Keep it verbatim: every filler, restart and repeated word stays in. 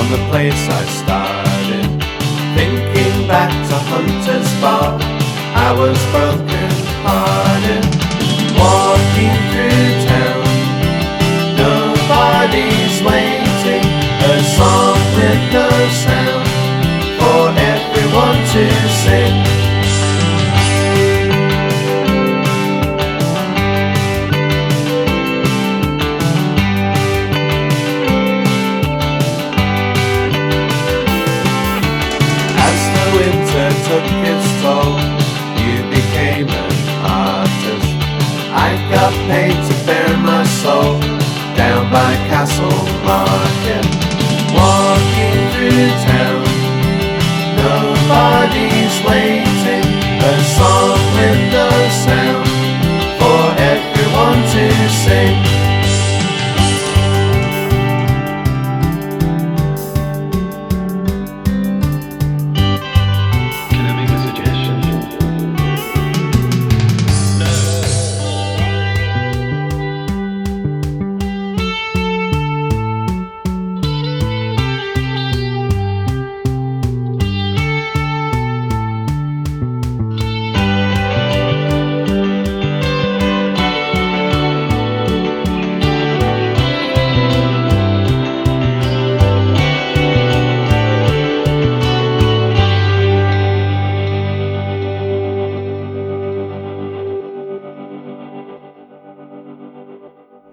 from the place I started. Thinking back to Hunter's Bar, I was broken hearted. Walking through town, nobody's waiting. A song with no sound for everyone to sing. Winter took its toll, you became an artist. I got paid to bare my soul down by Castle Market.